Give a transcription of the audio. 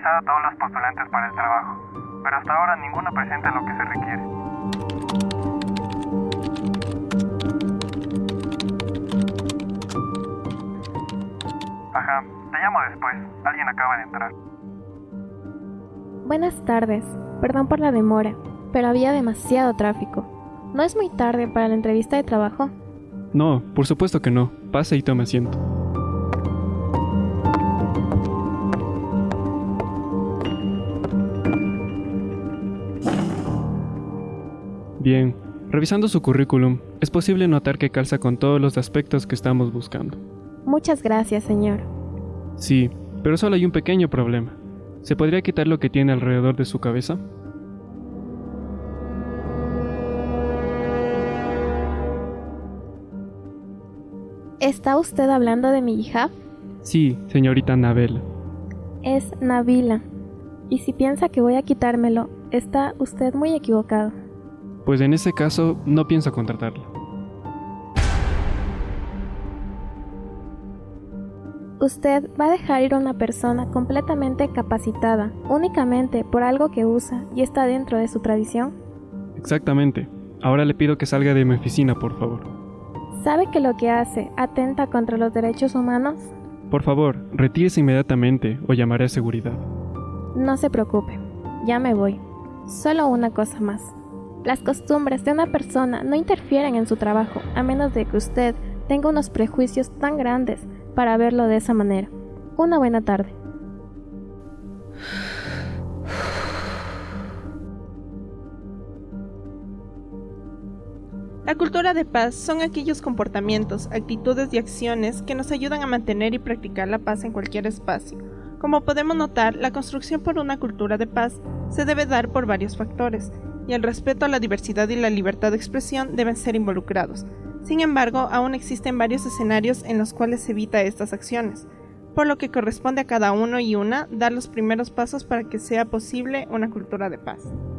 revisado a todos los postulantes para el trabajo, pero hasta ahora ninguno presenta lo que se requiere. Ajá, te llamo después. Alguien acaba de entrar. Buenas tardes. Perdón por la demora, pero había demasiado tráfico. ¿No es muy tarde para la entrevista de trabajo? No, por supuesto que no. Pase y tome asiento. Bien, revisando su currículum, es posible notar que calza con todos los aspectos que estamos buscando. Muchas gracias, señor. Sí, pero solo hay un pequeño problema. ¿Se podría quitar lo que tiene alrededor de su cabeza? ¿Está usted hablando de mi hija? Sí, señorita Nabela. Es Nabila. Y si piensa que voy a quitármelo, está usted muy equivocado. Pues en ese caso, no pienso contratarla. Usted va a dejar ir a una persona completamente capacitada, únicamente por algo que usa y está dentro de su tradición. Exactamente. Ahora le pido que salga de mi oficina, por favor. ¿Sabe que lo que hace atenta contra los derechos humanos? Por favor, retírese inmediatamente o llamaré a seguridad. No se preocupe, ya me voy. Solo una cosa más. Las costumbres de una persona no interfieren en su trabajo, a menos de que usted tenga unos prejuicios tan grandes para verlo de esa manera. Una buena tarde. La cultura de paz son aquellos comportamientos, actitudes y acciones que nos ayudan a mantener y practicar la paz en cualquier espacio. Como podemos notar, la construcción por una cultura de paz se debe dar por varios factores, y el respeto a la diversidad y la libertad de expresión deben ser involucrados. Sin embargo, aún existen varios escenarios en los cuales se evita estas acciones, por lo que corresponde a cada uno y una dar los primeros pasos para que sea posible una cultura de paz.